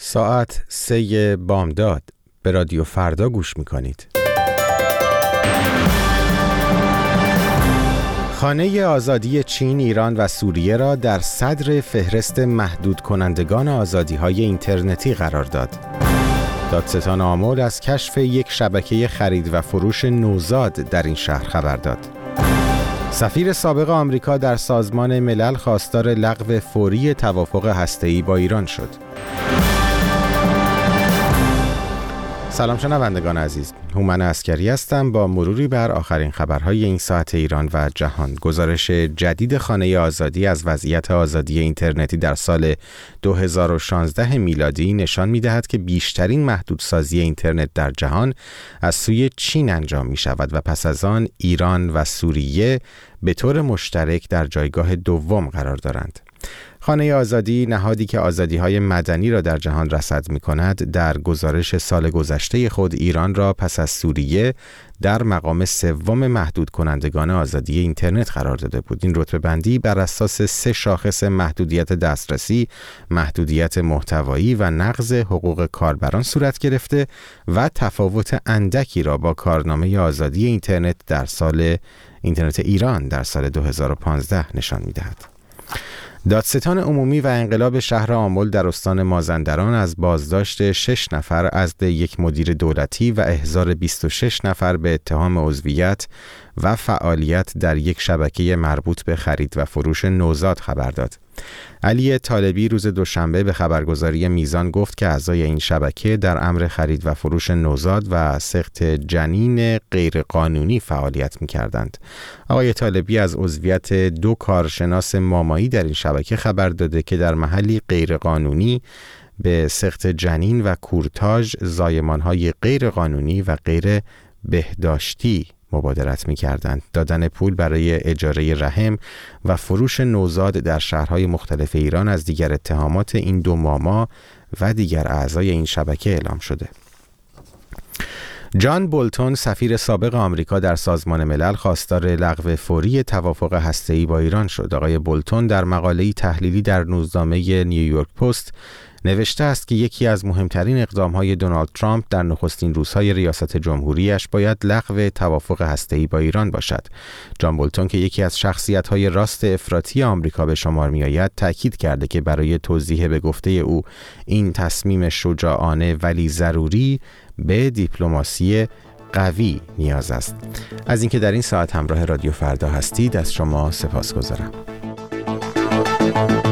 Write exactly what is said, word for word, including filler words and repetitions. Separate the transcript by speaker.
Speaker 1: ساعت سه بامداد به رادیو فردا گوش میکنید. خانه آزادی چین، ایران و سوریه را در صدر فهرست محدود کنندگان آزادی‌های اینترنتی قرار داد. دادستان آمل از کشف یک شبکه خرید و فروش نوزاد در این شهر خبر داد. سفیر سابق آمریکا در سازمان ملل خواستار لغو فوری توافق هسته‌ای با ایران شد. سلام شنوندگان عزیز، هومن عسکری هستم با مروری بر آخرین خبرهای این ساعت ایران و جهان. گزارش جدید خانه آزادی از وضعیت آزادی اینترنتی در سال دو هزار و شانزده میلادی نشان می‌دهد که بیشترین محدودسازی اینترنت در جهان از سوی چین انجام می‌شود و پس از آن ایران و سوریه به طور مشترک در جایگاه دوم قرار دارند. خانه آزادی، نهادی که آزادی‌های مدنی را در جهان رصد می‌کند، در گزارش سال گذشته خود ایران را پس از سوریه در مقام سوم محدود کنندگان آزادی اینترنت قرار داده بود. این رتبه بندی بر اساس سه شاخص محدودیت دسترسی، محدودیت محتوایی و نقض حقوق کاربران صورت گرفته و تفاوت اندکی را با کارنامه آزادی اینترنت در سال اینترنت ایران در سال دو هزار و پانزده نشان می‌دهد. دادستان عمومی و انقلاب شهر آمل در استان مازندران از بازداشت شش نفر عضو یک مدیر دولتی و احضار بیست و شش نفر به اتهام عضویت و فعالیت در یک شبکه مربوط به خرید و فروش نوزاد خبر داد. علی طالبی روز دوشنبه به خبرگزاری میزان گفت که اعضای این شبکه در امر خرید و فروش نوزاد و سقط جنین غیرقانونی فعالیت می‌کردند. آقای طالبی از عضویت دو کارشناس مامایی در این شبکه خبر داده که در محلی غیرقانونی به سقط جنین و کورتاژ، زایمان‌های غیرقانونی و غیر بهداشتی مبادرت می کردند. دادن پول برای اجاره رحم و فروش نوزاد در شهرهای مختلف ایران از دیگر اتهامات این دو ماما و دیگر اعضای این شبکه اعلام شده. جان بولتون، سفیر سابق آمریکا در سازمان ملل، خواستار لغو فوری توافق هسته‌ای با ایران شد. آقای بولتون در مقاله‌ای تحلیلی در روزنامه نیویورک پست نوشته است که یکی از مهمترین اقدام‌های دونالد ترامپ در نخستین روزهای ریاست جمهوریش باید لغو توافق هسته‌ای با ایران باشد. جان بولتون که یکی از شخصیت‌های راست افراطی آمریکا به شمار می‌آید، تاکید کرده که برای توضیح به گفته او این تصمیم شجاعانه ولی ضروری به دیپلماسی قوی نیاز است. از اینکه در این ساعت همراه رادیو فردا هستید از شما سپاسگزارم.